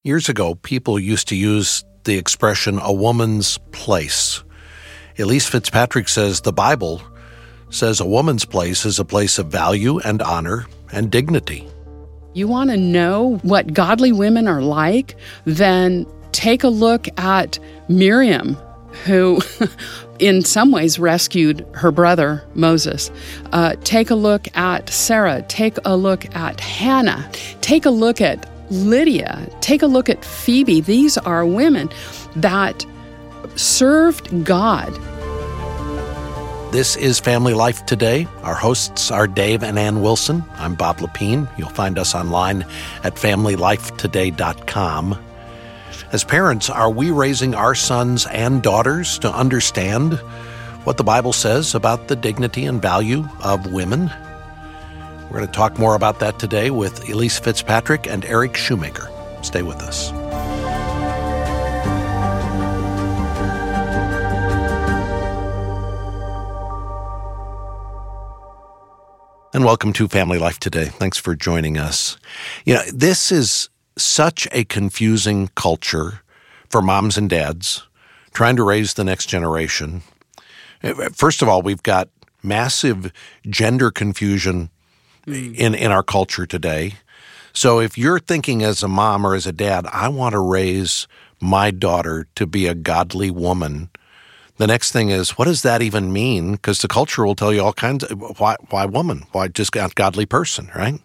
Years ago, people used to use the expression a woman's place. Elyse Fitzpatrick says the Bible says a woman's place is a place of value and honor and dignity. You want to know what godly women are like? Then take a look at Miriam, who in some ways rescued her brother Moses. Take a look at Sarah. Take a look at Hannah. Take a look at Lydia. Take a look at Phoebe. These are women that served God. This is Family Life Today. Our hosts are Dave and Ann Wilson. I'm Bob Lepine. You'll find us online at FamilyLifeToday.com. As parents, are we raising our sons and daughters to understand what the Bible says about the dignity and value of women? We're going to talk more about that today with Elyse Fitzpatrick and Eric Shoemaker. Stay with us. And welcome to Family Life Today. Thanks for joining us. You know, this is such a confusing culture for moms and dads trying to raise the next generation. First of all, we've got massive gender confusion in our culture today. So if you're thinking as a mom or as a dad, I want to raise my daughter to be a godly woman, the next thing is, what does that even mean? Because the culture will tell you all kinds of, why woman? Why just a godly person, right?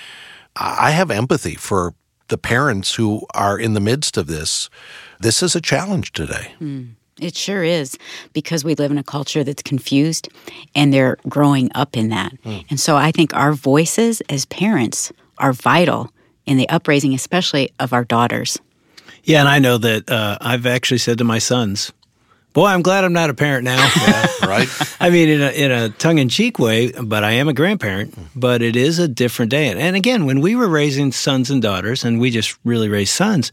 I have empathy for the parents who are in the midst of this. This is a challenge today. It sure is, because we live in a culture that's confused, and they're growing up in that. And so I think our voices as parents are vital in the upraising, especially of our daughters. Yeah, and I know that I've actually said to my sons, boy, I'm glad I'm not a parent now. Yeah, right? I mean, in a tongue-in-cheek way, but I am a grandparent, but it is a different day. And again, when we were raising sons and daughters, and we just really raised sons,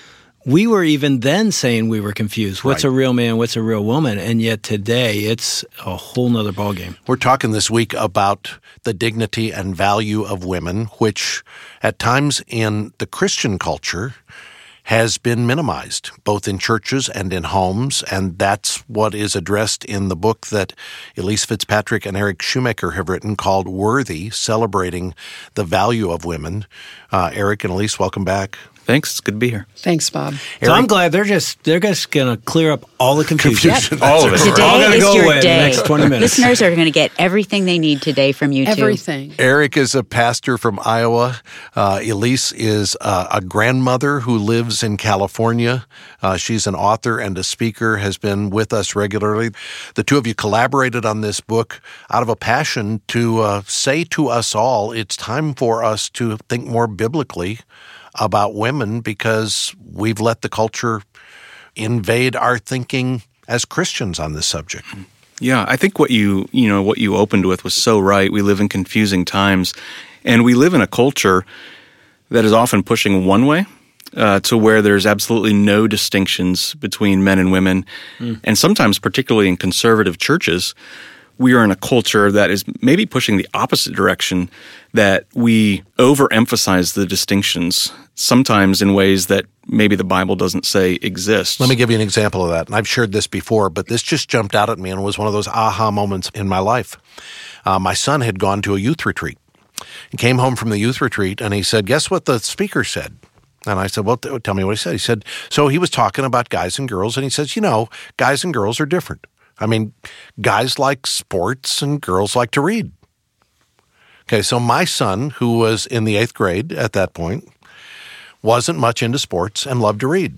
we were even then saying we were confused. What's a real man? What's a real woman? And yet today, it's a whole nother ballgame. We're talking this week about the dignity and value of women, which at times in the Christian culture has been minimized, both in churches and in homes, and that's what is addressed in the book that Elyse Fitzpatrick and Eric Shoemaker have written called Worthy, Celebrating the Value of Women. Eric and Elyse, welcome back. Thanks. It's good to be here. Thanks, Bob. So I'm glad they're just going to clear up all the confusion. All of it. Today all is go your away day. in the next 20 minutes. Listeners are going to get everything they need today from you, Everything. Eric is a pastor from Iowa. Elyse is a grandmother who lives in California. She's an author and a speaker, has been with us regularly. The two of you collaborated on this book out of a passion to say to us all, it's time for us to think more biblically about women because we've let the culture invade our thinking as Christians on this subject. Yeah, I think what you opened with was so right. We live in confusing times, and we live in a culture that is often pushing one way to where there's absolutely no distinctions between men and women. And sometimes, particularly in conservative churches, we are in a culture that is maybe pushing the opposite direction, that we overemphasize the distinctions, sometimes in ways that maybe the Bible doesn't say exist. Let me give you an example of that. And I've shared this before, but this just jumped out at me and was one of those aha moments in my life. My son had gone to a youth retreat. He came home from the youth retreat and he said, guess what the speaker said? And I said, well, tell me what he said. He said, so he was talking about guys and girls, and he says, guys and girls are different. I mean, guys like sports and girls like to read. Okay, so my son, who was in the 8th grade at that point, wasn't much into sports and loved to read.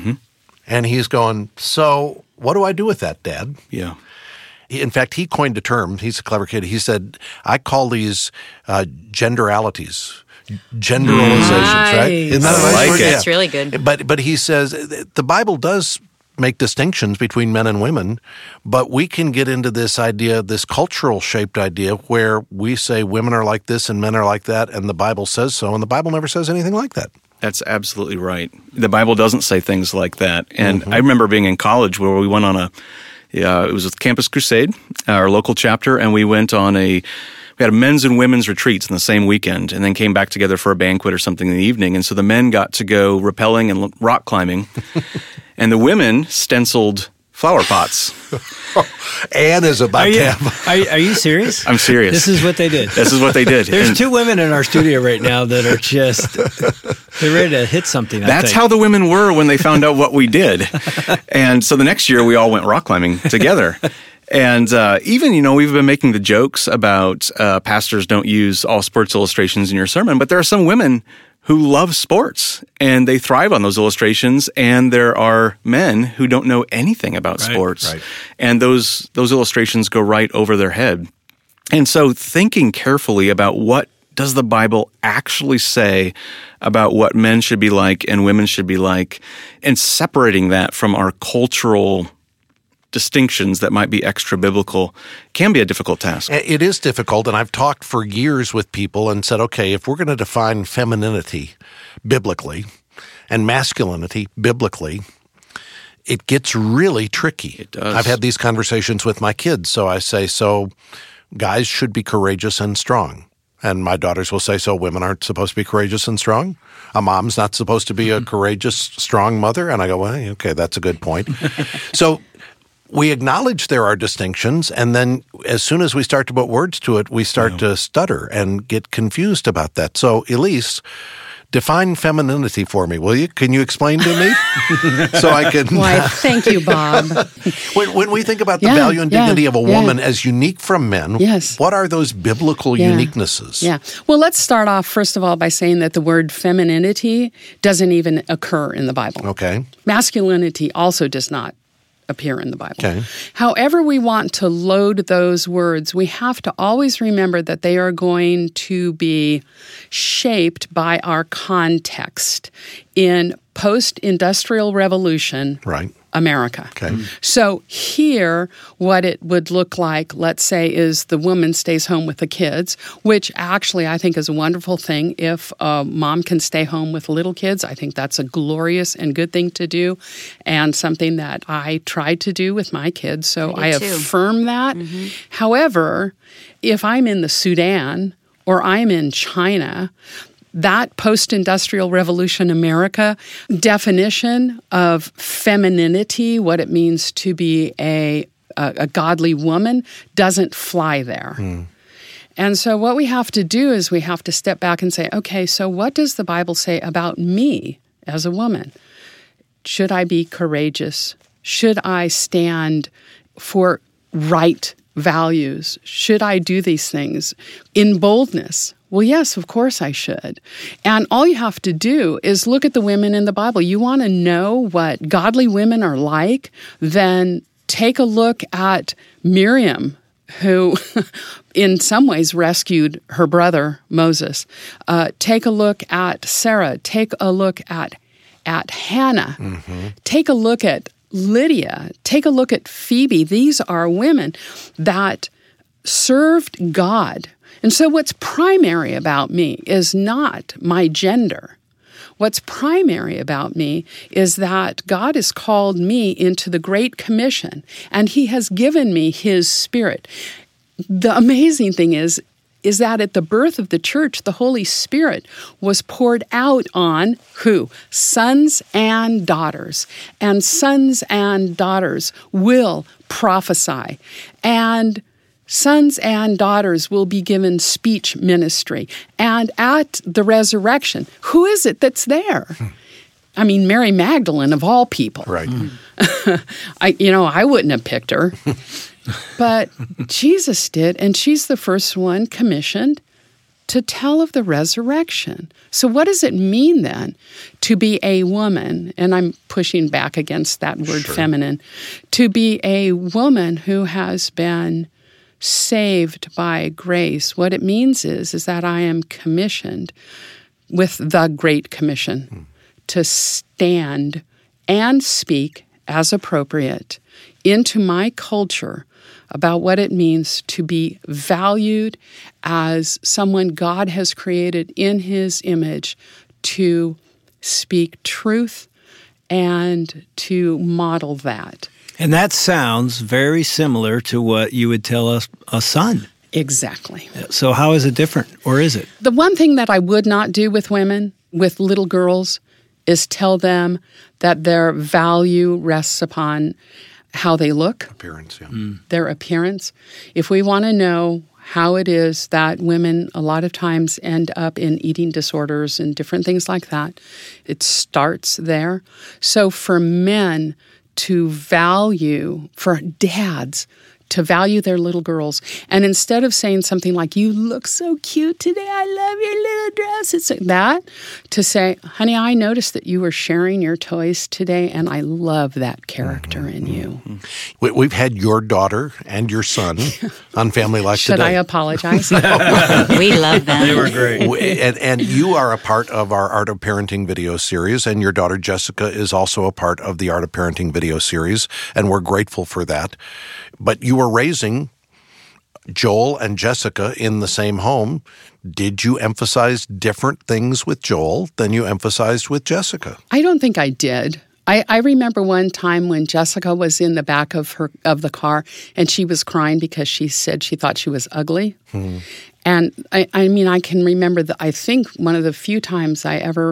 And he's going, so what do I do with that, Dad? Yeah. In fact, he coined a term. He's a clever kid. He said, I call these genderalities. Generalizations, right? Isn't that a nice like word? it. That's really good. But he says the Bible does make distinctions between men and women, but we can get into this idea, this cultural-shaped idea, where we say women are like this and men are like that, and the Bible says so, and the Bible never says anything like that. That's absolutely right. The Bible doesn't say things like that. And I remember being in college where we went on it was with Campus Crusade, our local chapter, and we went on we had men's and women's retreats in the same weekend, and then came back together for a banquet or something in the evening. And so the men got to go rappelling and rock climbing, and the women stenciled flower pots. Anne is about to have... Are you serious? I'm serious. This is what they did. This is what they did. There's two women in our studio right now that are just, they're ready to hit something. That's how the women were when they found out what we did. And so the next year we all went rock climbing together. And even, we've been making the jokes about pastors don't use all sports illustrations in your sermon, but there are some women who love sports and they thrive on those illustrations, and there are men who don't know anything about sports. Right. And those illustrations go right over their head. And so thinking carefully about what does the Bible actually say about what men should be like and women should be like, and separating that from our cultural distinctions that might be extra biblical can be a difficult task. It is difficult, and I've talked for years with people and said, okay, if we're going to define femininity biblically and masculinity biblically, it gets really tricky. It does. I've had these conversations with my kids, so I say, so guys should be courageous and strong. And my daughters will say, so women aren't supposed to be courageous and strong? A mom's not supposed to be a courageous, strong mother? And I go, well, okay, that's a good point. So we acknowledge there are distinctions, and then as soon as we start to put words to it, we start to stutter and get confused about that. So, Elise, define femininity for me, will you? Can you explain to me? So I can... Why, thank you, Bob. When we think about the value and dignity of a woman as unique from men, what are those biblical uniquenesses? Yeah. Well, let's start off, first of all, by saying that the word femininity doesn't even occur in the Bible. Okay. Masculinity also does not appear in the Bible. Okay. However we want to load those words, we have to always remember that they are going to be shaped by our context in post-industrial revolution America. Okay. So here, what it would look like, let's say, is the woman stays home with the kids, which actually I think is a wonderful thing. If a mom can stay home with little kids, I think that's a glorious and good thing to do, and something that I tried to do with my kids. So I affirm that. Mm-hmm. However, if I'm in the Sudan or I'm in China, that post-industrial revolution America definition of femininity, what it means to be a godly woman, doesn't fly there. And so what we have to do is we have to step back and say, okay, so what does the Bible say about me as a woman? Should I be courageous? Should I stand for right values? Should I do these things in boldness? Well, yes, of course I should. And all you have to do is look at the women in the Bible. You want to know what godly women are like? Then take a look at Miriam, who in some ways rescued her brother Moses. Take a look at Sarah. Take a look at Hannah. Mm-hmm. Take a look at Lydia. Take a look at Phoebe. These are women that served God. And so what's primary about me is not my gender. What's primary about me is that God has called me into the Great Commission, and He has given me His Spirit. The amazing thing is that at the birth of the church, the Holy Spirit was poured out on who? Sons and daughters. And sons and daughters will prophesy. And sons and daughters will be given speech ministry. And at the resurrection, who is it that's there? I mean, Mary Magdalene, of all people. Right. I wouldn't have picked her. But Jesus did, and she's the first one commissioned to tell of the resurrection. So what does it mean then to be a woman? And I'm pushing back against that word feminine. To be a woman who has been saved by grace. What it means is that I am commissioned with the Great Commission to stand and speak as appropriate into my culture about what it means to be valued as someone God has created in His image, to speak truth and to model that. And that sounds very similar to what you would tell a son. Exactly. So how is it different, or is it? The one thing that I would not do with women, with little girls, is tell them that their value rests upon how they look. Appearance, yeah. Their appearance. If we want to know how it is that women a lot of times end up in eating disorders and different things like that, it starts there. So for men to value, for dads to value their little girls, and instead of saying something like, "You look so cute today, I love your little dress," it's like that, to say, "Honey, I noticed that you were sharing your toys today, and I love that character in you." We've had your daughter and your son on Family Life Should today. I apologize? We love them. They were great. And you are a part of our Art of Parenting video series, and your daughter Jessica is also a part of the Art of Parenting video series, and we're grateful for that. But you were raising Joel and Jessica in the same home. Did you emphasize different things with Joel than you emphasized with Jessica? I don't think I did. I remember one time when Jessica was in the back of the car and she was crying because she said she thought she was ugly. And I mean, I can remember that. I think one of the few times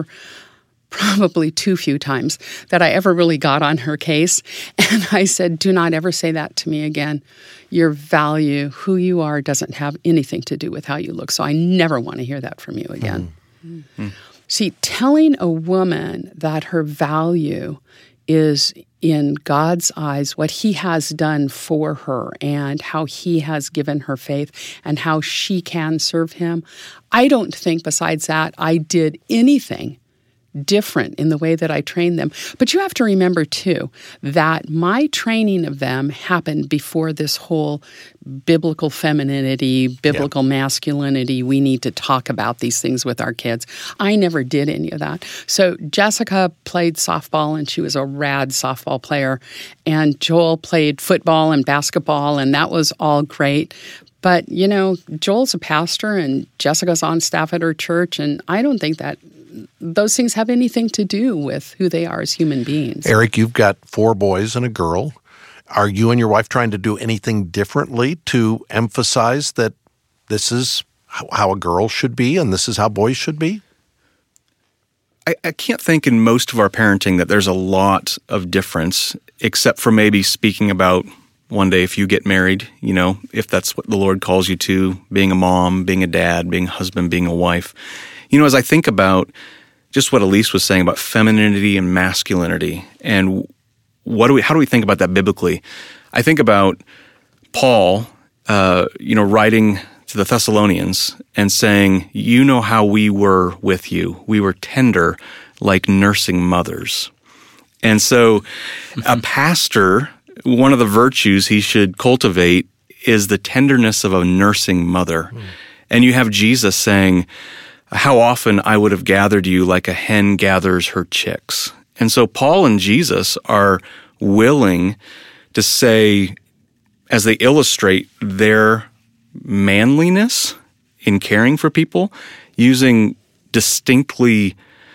probably too few times that I ever really got on her case. And I said, "Do not ever say that to me again. Your value, who you are, doesn't have anything to do with how you look. So I never want to hear that from you again." See, telling a woman that her value is in God's eyes, what he has done for her and how he has given her faith and how she can serve him, I don't think besides that I did anything different in the way that I trained them. But you have to remember, too, that my training of them happened before this whole biblical femininity, biblical masculinity. We need to talk about these things with our kids. I never did any of that. So Jessica played softball, and she was a rad softball player. And Joel played football and basketball, and that was all great. But, you know, Joel's a pastor, and Jessica's on staff at her church, and I don't think that those things have anything to do with who they are as human beings. Eric, you've got 4 boys and a girl. Are you and your wife trying to do anything differently to emphasize that this is how a girl should be and this is how boys should be? I can't think in most of our parenting that there's a lot of difference, except for maybe speaking about one day if you get married, you know, if that's what the Lord calls you to, being a mom, being a dad, being a husband, being a wife. You know, as I think about just what Elise was saying about femininity and masculinity, and how do we think about that biblically? I think about Paul, writing to the Thessalonians and saying, "You know how we were with you. We were tender like nursing mothers." And so a pastor, one of the virtues he should cultivate is the tenderness of a nursing mother. And you have Jesus saying, "How often I would have gathered you like a hen gathers her chicks." And so Paul and Jesus are willing to say, as they illustrate their manliness in caring for people, using distinctly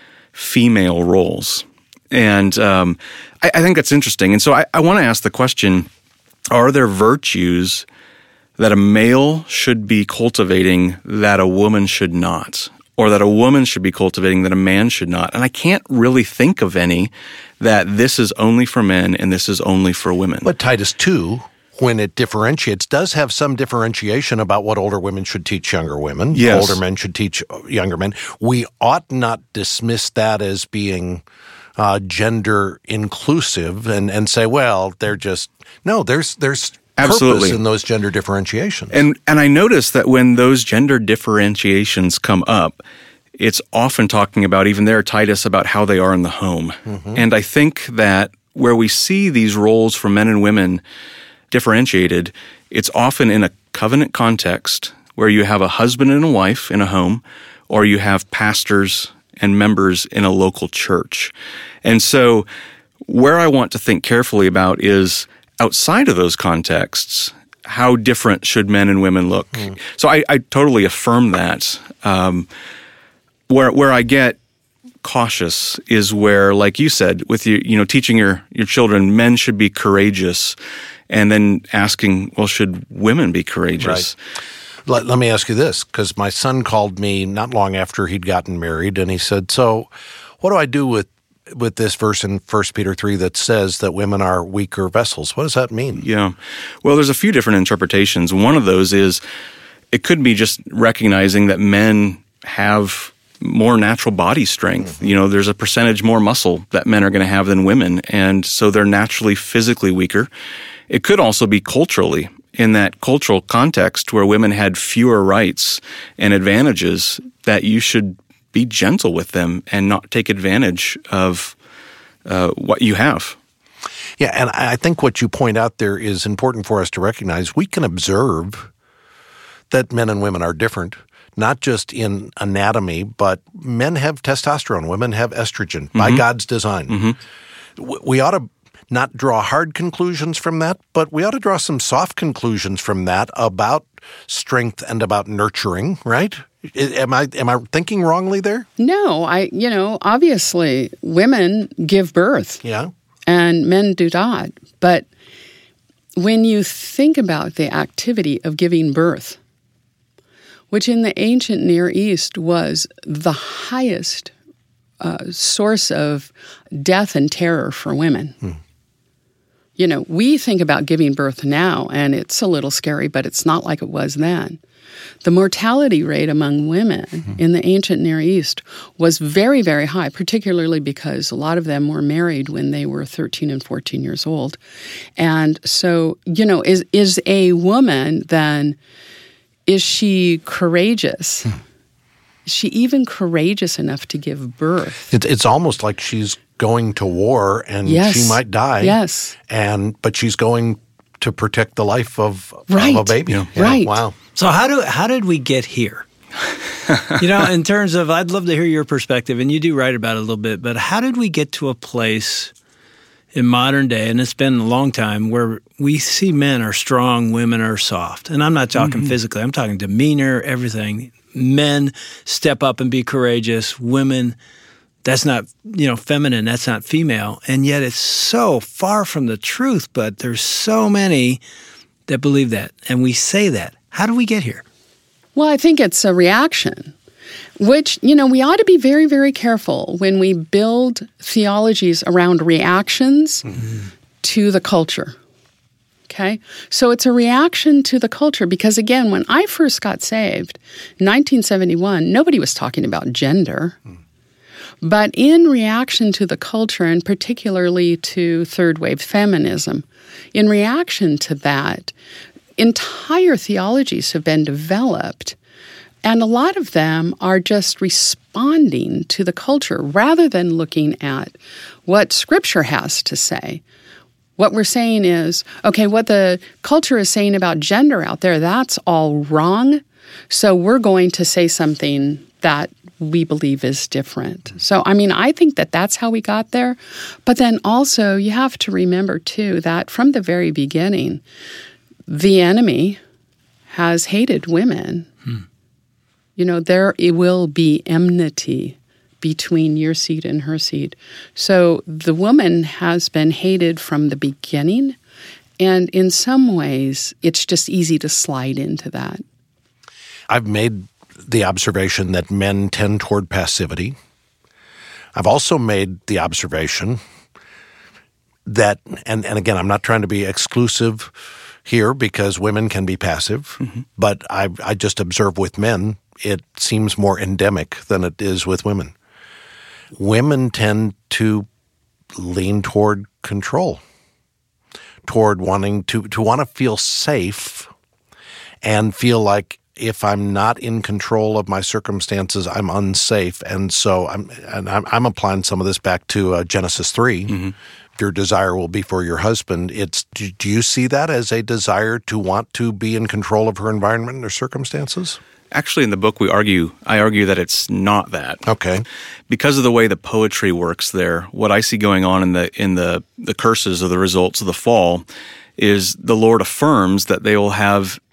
female roles. And I think that's interesting. And so I want to ask the question, are there virtues that a male should be cultivating that a woman should not? Or that a woman should be cultivating that a man should not? And I can't really think of any that this is only for men and this is only for women. But Titus 2, when it differentiates, does have some differentiation about what older women should teach younger women. Yes. Older men should teach younger men. We ought not dismiss that as being gender inclusive and say, well, they're just, no, there's Absolutely. purpose in those gender differentiations. And I notice that when those gender differentiations come up, it's often talking about, even there, Titus, about how they are in the home. And I think that where we see these roles for men and women differentiated, it's often in a covenant context where you have a husband and a wife in a home, or you have pastors and members in a local church. And so where I want to think carefully about is outside of those contexts, how different should men and women look? So I totally affirm that. Where I get cautious is where, like you said, with teaching your children, men should be courageous, and then asking, well, should women be courageous? Right. Let me ask you this, because my son called me not long after he'd gotten married, and he said, so what do I do with this verse in 1 Peter 3 that says that women are weaker vessels? What does that mean? Yeah. Well, there's a few different interpretations. One of those is it could be just recognizing that men have more natural body strength. Mm-hmm. There's a percentage more muscle that men are going to have than women, and so they're naturally physically weaker. It could also be culturally, in that cultural context where women had fewer rights and advantages, that you should be gentle with them and not take advantage of what you have. Yeah, and I think what you point out there is important for us to recognize. We can observe that men and women are different, not just in anatomy, but men have testosterone, women have estrogen by God's design. Mm-hmm. We ought to not draw hard conclusions from that, but we ought to draw some soft conclusions from that about strength and about nurturing, right? Am I thinking wrongly there? No, obviously women give birth. Yeah. And men do not. But when you think about the activity of giving birth, which in the ancient Near East was the highest source of death and terror for women. We think about giving birth now, and it's a little scary, but it's not like it was then. The mortality rate among women in the ancient Near East was very, very high, particularly because a lot of them were married when they were 13 and 14 years old. And so, is a woman then... is she courageous? Is she even courageous enough to give birth? It's almost like she's going to war and she might die. Yes. But she's going to protect the life of a baby. Yeah. Right. Wow. So how did we get here? In terms of, I'd love to hear your perspective, and you do write about it a little bit, but how did we get to a place in modern day, and it's been a long time, where we see men are strong, women are soft? And I'm not talking physically, I'm talking demeanor, everything. Men step up and be courageous. Women, that's not, feminine, that's not female. And yet it's so far from the truth, but there's so many that believe that. And we say that. How do we get here? Well, I think it's a reaction, which, we ought to be very, very careful when we build theologies around reactions to the culture. Okay? So it's a reaction to the culture because, again, when I first got saved in 1971, nobody was talking about gender. But in reaction to the culture, and particularly to third-wave feminism, in reaction to that, entire theologies have been developed, and a lot of them are just responding to the culture rather than looking at what Scripture has to say. What we're saying is, okay, what the culture is saying about gender out there, that's all wrong, so we're going to say something that we believe is different. So, I think that that's how we got there. But then also, you have to remember, too, that from the very beginning, the enemy has hated women. There will be enmity between your seed and her seed. So the woman has been hated from the beginning, and in some ways, it's just easy to slide into that. I've made the observation that men tend toward passivity. I've also made the observation that, and again, I'm not trying to be exclusive here because women can be passive, but I just observe with men, it seems more endemic than it is with women. Women tend to lean toward control, toward wanting to want to feel safe and feel like if I'm not in control of my circumstances, I'm unsafe. And so I'm applying some of this back to Genesis 3. Your desire will be for your husband. Do you see that as a desire to want to be in control of her environment and her circumstances? Actually, in the book, I argue that it's not that. Okay. Because of the way the poetry works there, what I see going on in the curses or the results of the fall is the Lord affirms that they will have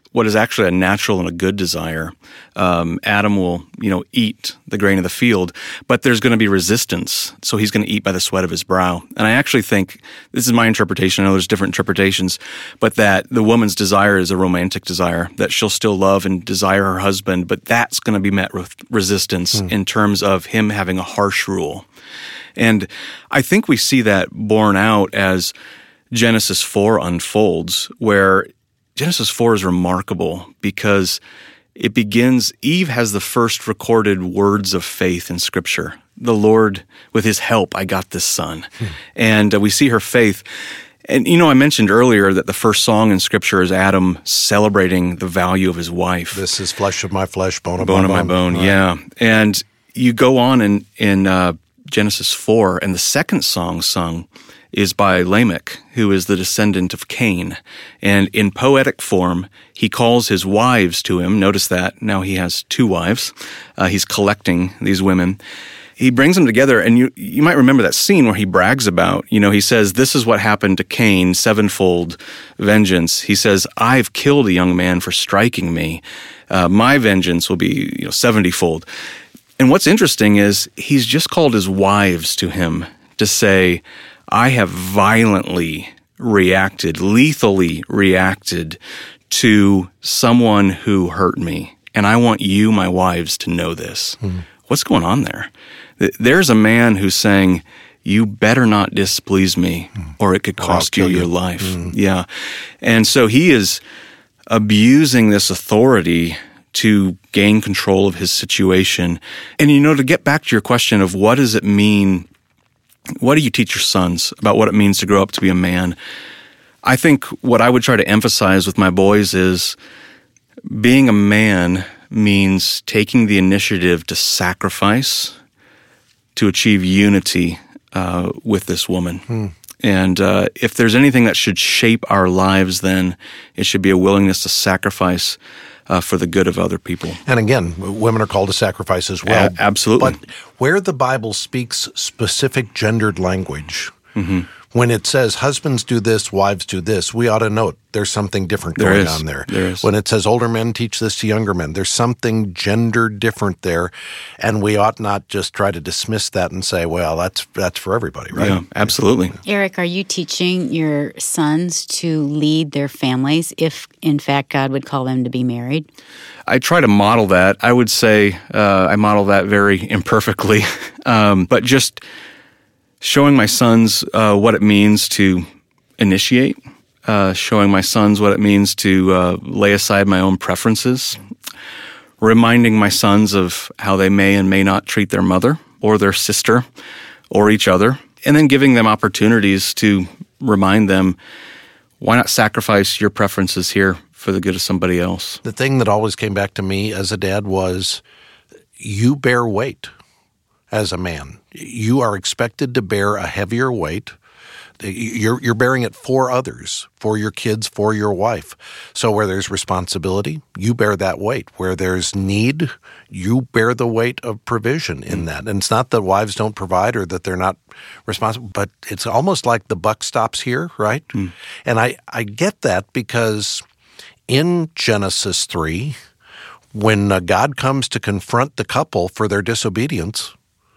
what is actually a natural and a good desire. Adam will, eat the grain of the field, but there's going to be resistance. So he's going to eat by the sweat of his brow. And I actually think, this is my interpretation, I know there's different interpretations, but that the woman's desire is a romantic desire, that she'll still love and desire her husband, but that's going to be met with resistance in terms of him having a harsh rule. And I think we see that borne out as Genesis 4 unfolds, where Genesis 4 is remarkable because it begins, Eve has the first recorded words of faith in Scripture. The Lord, with his help, I got this son. And we see her faith. And, I mentioned earlier that the first song in Scripture is Adam celebrating the value of his wife. This is flesh of my flesh, bone of my bone. Right. Yeah. And you go on in Genesis 4, and the second song sung is by Lamech, who is the descendant of Cain. And in poetic form, he calls his wives to him. Notice that. Now he has 2 wives. He's collecting these women. He brings them together, and you might remember that scene where he brags about, he says, this is what happened to Cain, 7-fold vengeance. He says, I've killed a young man for striking me. My vengeance will be 70-fold. And what's interesting is he's just called his wives to him to say, I have violently reacted, lethally reacted to someone who hurt me. And I want you, my wives, to know this. What's going on there? There's a man who's saying, you better not displease me or it could cost you your life. Yeah. And so he is abusing this authority to gain control of his situation. And, to get back to your question of what does it mean, what do you teach your sons about what it means to grow up to be a man? I think what I would try to emphasize with my boys is being a man means taking the initiative to sacrifice to achieve unity with this woman. And if there's anything that should shape our lives, then it should be a willingness to sacrifice for the good of other people. And again, women are called to sacrifice as well. Absolutely. But where the Bible speaks specific gendered language, when it says husbands do this, wives do this, we ought to note there's something different going on there. There is. When it says older men teach this to younger men, there's something gendered different there, and we ought not just try to dismiss that and say, well, that's for everybody, right? Yeah, absolutely. Eric, are you teaching your sons to lead their families if, in fact, God would call them to be married? I try to model that. I would say I model that very imperfectly, but just showing my sons what it means to initiate, showing my sons what it means to lay aside my own preferences, reminding my sons of how they may and may not treat their mother or their sister or each other, and then giving them opportunities to remind them, why not sacrifice your preferences here for the good of somebody else? The thing that always came back to me as a dad was, you bear weight as a man. You are expected to bear a heavier weight. You're bearing it for others, for your kids, for your wife. So where there's responsibility, you bear that weight. Where there's need, you bear the weight of provision in that. And it's not that wives don't provide or that they're not responsible, but it's almost like the buck stops here, right? And I get that because in Genesis 3, when God comes to confront the couple for their disobedience,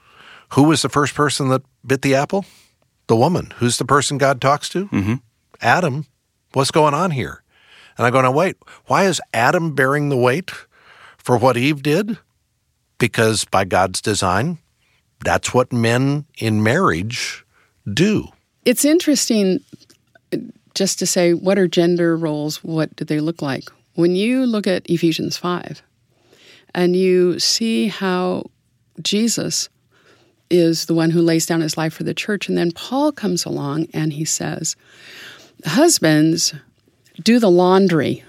who was the first person that bit the apple? The woman. Who's the person God talks to? Adam. What's going on here? And I go, now wait, why is Adam bearing the weight for what Eve did? Because by God's design, that's what men in marriage do. It's interesting just to say, what are gender roles? What do they look like? When you look at Ephesians 5 and you see how Jesus is the one who lays down his life for the church. And then Paul comes along and he says, husbands, do the laundry.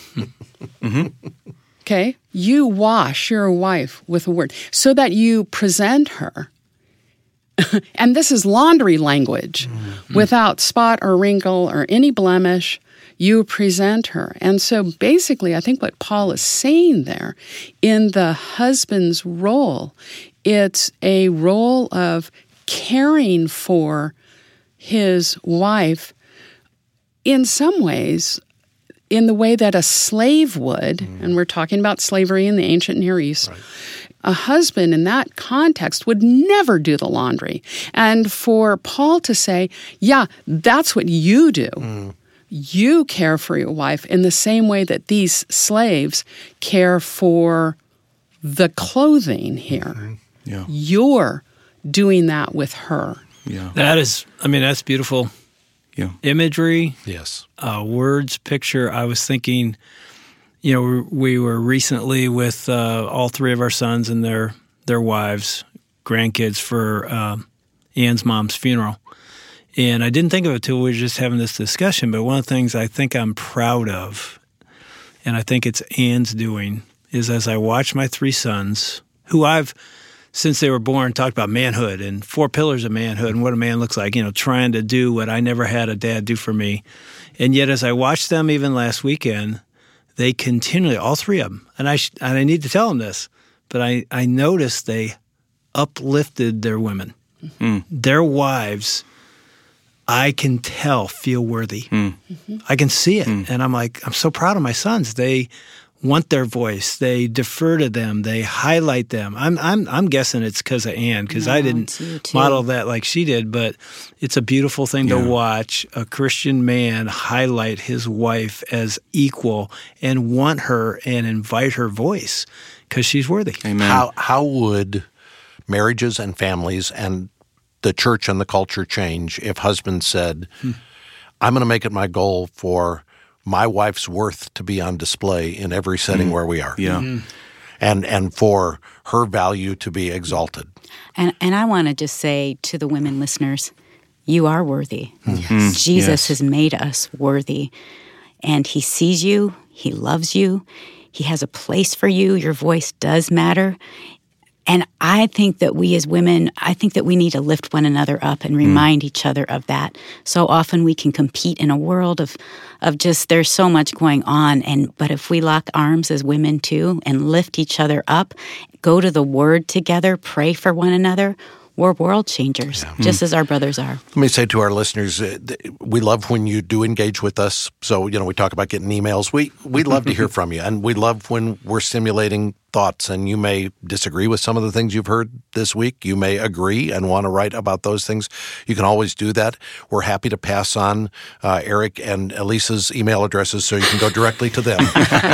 Okay? You wash your wife with a word so that you present her. And this is laundry language. Without spot or wrinkle or any blemish, you present her. And so basically, I think what Paul is saying there in the husband's role, it's a role of caring for his wife. In some ways, in the way that a slave would, and we're talking about slavery in the ancient Near East, a husband in that context would never do the laundry. And for Paul to say, yeah, that's what you do. You care for your wife in the same way that these slaves care for the clothing here. Yeah. You're doing that with her. Yeah. That's beautiful imagery. Yes. Words, picture. I was thinking, we were recently with all three of our sons and their wives, grandkids for Ann's mom's funeral. And I didn't think of it till we were just having this discussion, but one of the things I think I'm proud of, and I think it's Ann's doing, is as I watch my three sons, who I've, since they were born, talked about manhood and 4 pillars of manhood and what a man looks like, trying to do what I never had a dad do for me. And yet as I watched them even last weekend, they continually, all 3 of them, and I need to tell them this, but I noticed they uplifted their women. Their wives, I can tell, feel worthy. I can see it. And I'm like, I'm so proud of my sons. They want their voice. They defer to them. They highlight them. I'm guessing it's because of Ann, because I didn't model that like she did, but it's a beautiful thing to watch a Christian man highlight his wife as equal and want her and invite her voice because she's worthy. Amen. How would marriages and families and the church and the culture change if husbands said, I'm going to make it my goal for my wife's worth to be on display in every setting where we are. Yeah. And for her value to be exalted. And I want to just say to the women listeners, you are worthy. Jesus has made us worthy. And he sees you. He loves you. He has a place for you. Your voice does matter. And I think that we as women, we need to lift one another up and remind each other of that. So often we can compete in a world of just, there's so much going on. But if we lock arms as women too and lift each other up, go to the Word together, pray for one another, we're world changers, just as our brothers are. Let me say to our listeners, we love when you do engage with us. So, we talk about getting emails. We love to hear from you, and we love when we're stimulating thoughts. And you may disagree with some of the things you've heard this week. You may agree and want to write about those things. You can always do that. We're happy to pass on Eric and Elisa's email addresses so you can go directly to them.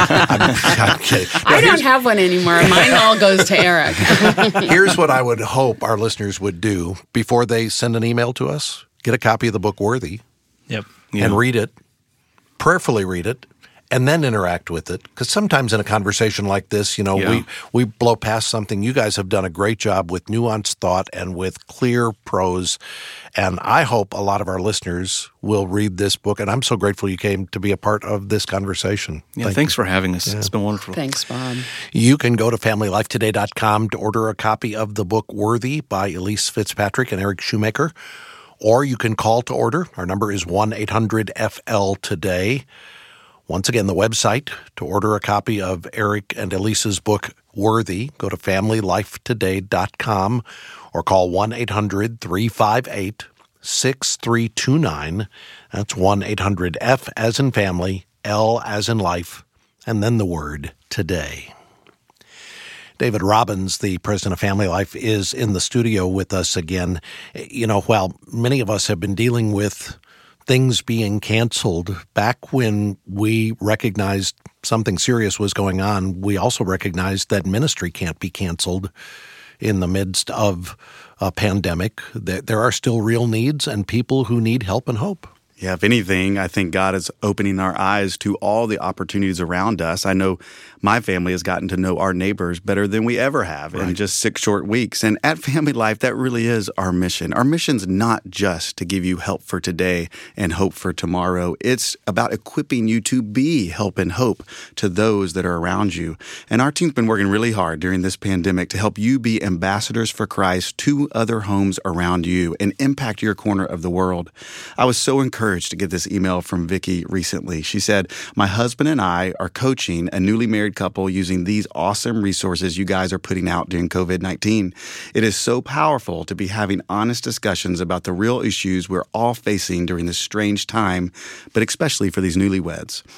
I'm kidding. I don't have one anymore. Mine all goes to Eric. Here's what I would hope our listeners would do before they send an email to us. Get a copy of the book Worthy. Yep. And read it, prayerfully read it, and then interact with it. Because sometimes in a conversation like this, we blow past something. You guys have done a great job with nuanced thought and with clear prose. And I hope a lot of our listeners will read this book. And I'm so grateful you came to be a part of this conversation. Yeah, thanks for having us. It's been wonderful. Thanks, Bob. You can go to FamilyLifeToday.com to order a copy of the book Worthy by Elise Fitzpatrick and Eric Shoemaker. Or you can call to order. Our number is 1-800-FL-TODAY. Once again, the website to order a copy of Eric and Elisa's book, Worthy, go to FamilyLifeToday.com or call 1-800-358-6329. That's 1-800-F as in family, L as in life, and then the word today. David Robbins, the president of Family Life, is in the studio with us again. While many of us have been dealing with things being canceled, back when we recognized something serious was going on, we also recognized that ministry can't be canceled in the midst of a pandemic. There are still real needs and people who need help and hope. Yeah, if anything, I think God is opening our eyes to all the opportunities around us. I know my family has gotten to know our neighbors better than we ever have in just 6 short weeks. And at Family Life, that really is our mission. Our mission's not just to give you help for today and hope for tomorrow. It's about equipping you to be help and hope to those that are around you. And our team's been working really hard during this pandemic to help you be ambassadors for Christ to other homes around you and impact your corner of the world. I was so encouraged to get this email from Vicki recently. She said, my husband and I are coaching a newly married couple using these awesome resources you guys are putting out during COVID-19. It is so powerful to be having honest discussions about the real issues we're all facing during this strange time, but especially for these newlyweds.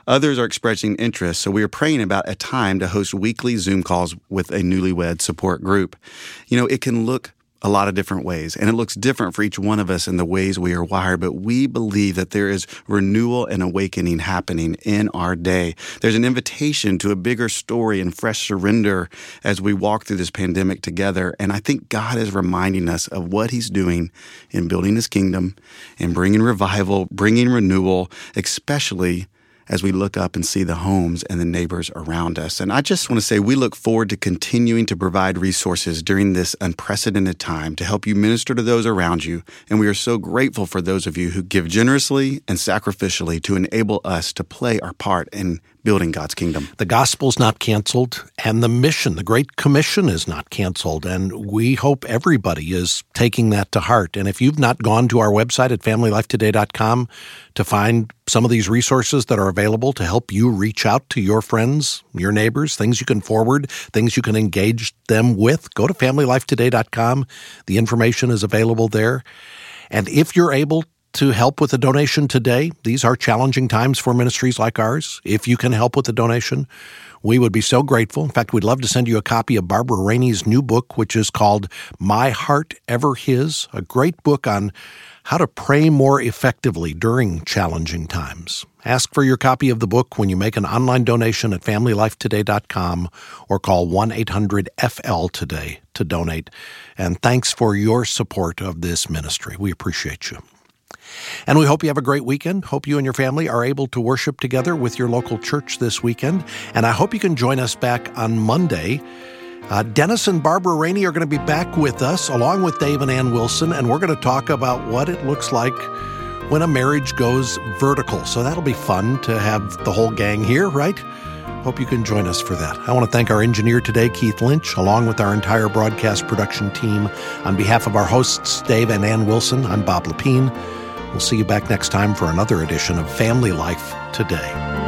Others are expressing interest, so we are praying about a time to host weekly Zoom calls with a newlywed support group. It can look a lot of different ways, and it looks different for each one of us in the ways we are wired, but we believe that there is renewal and awakening happening in our day. There's an invitation to a bigger story and fresh surrender as we walk through this pandemic together, and I think God is reminding us of what He's doing in building His kingdom and bringing revival, bringing renewal, especially as we look up and see the homes and the neighbors around us. And I just want to say we look forward to continuing to provide resources during this unprecedented time to help you minister to those around you. And we are so grateful for those of you who give generously and sacrificially to enable us to play our part in building God's kingdom. The gospel's not canceled, and the mission, the Great Commission, is not canceled, and we hope everybody is taking that to heart. And if you've not gone to our website at familylifetoday.com to find some of these resources that are available to help you reach out to your friends, your neighbors, things you can forward, things you can engage them with, go to familylifetoday.com. The information is available there. And if you're able to help with a donation today, these are challenging times for ministries like ours. If you can help with a donation, we would be so grateful. In fact, we'd love to send you a copy of Barbara Rainey's new book, which is called My Heart Ever His, a great book on how to pray more effectively during challenging times. Ask for your copy of the book when you make an online donation at familylifetoday.com or call 1-800-FL-TODAY to donate. And thanks for your support of this ministry. We appreciate you. And we hope you have a great weekend. Hope you and your family are able to worship together with your local church this weekend. And I hope you can join us back on Monday. Dennis and Barbara Rainey are going to be back with us, along with Dave and Ann Wilson, and we're going to talk about what it looks like when a marriage goes vertical. So that'll be fun to have the whole gang here, right? Hope you can join us for that. I want to thank our engineer today, Keith Lynch, along with our entire broadcast production team. On behalf of our hosts, Dave and Ann Wilson, I'm Bob Lepine. We'll see you back next time for another edition of Family Life Today.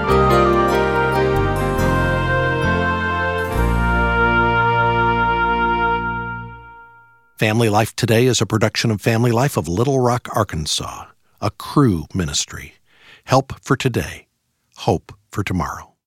Family Life Today is a production of Family Life of Little Rock, Arkansas, a Cru ministry. Help for today, hope for tomorrow.